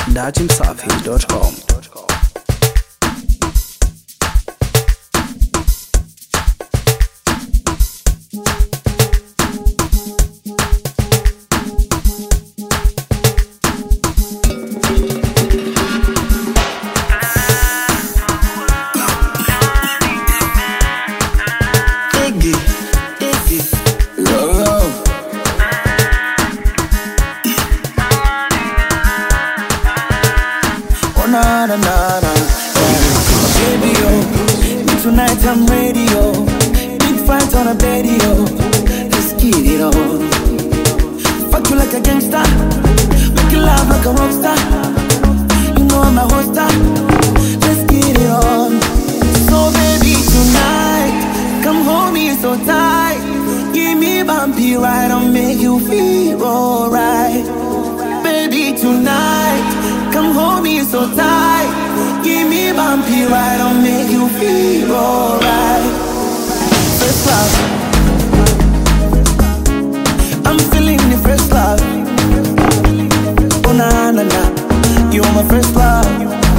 dachimsafi.com. Na, na, na, na. Baby, oh, tonight I'm ready, oh. Big fight on a bed, oh. Let's get it on. Fuck you like a gangster, make you laugh like a rockstar. You know I'm a hoster. Let's get it on. So baby, tonight, come hold me so tight. Give me bumpy ride, I'll make you feel alright. Baby, tonight, come hold me so tight. Give me bumpy ride, I'll make you feel alright. First love, I'm feeling the first love. Oh na na na, you're my first love.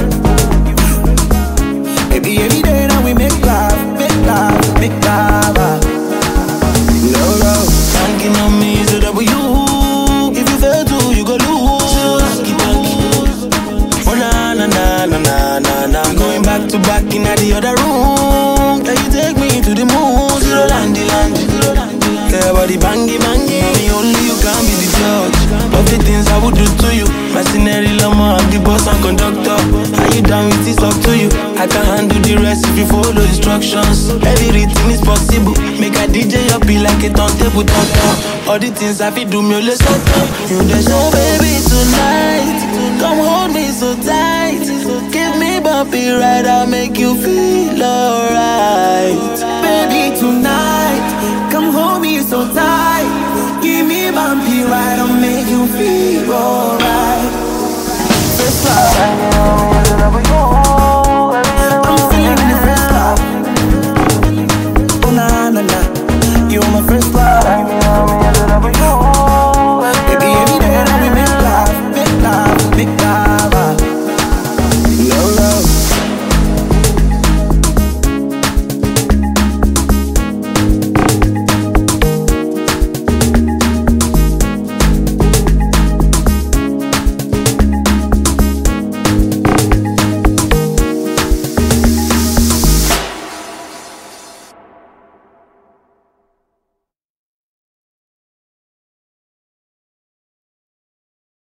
Baby, every day now we make love, make love, make love. Love, love. Thinking on me is a W. If you fail to, you go lose. Na na na na na na. Going back to back in the other room. Can you take me to the moon? Zero landy landy. Care about the bangy bangy. Only you can be the judge of the things I would do to you. Mercenary lama, I'm the boss and conductor. Are you down with this? Up to you. I can handle the rest if you follow instructions. Everything is possible. Make a DJ up be like a turntable talker. All the things I feel do me let's talk. You the show baby tonight. Come hold me so tight. Give me bumpy ride, I'll make you feel alright. Baby tonight, come hold me so tight. Give me bumpy ride, I'll make you feel alright.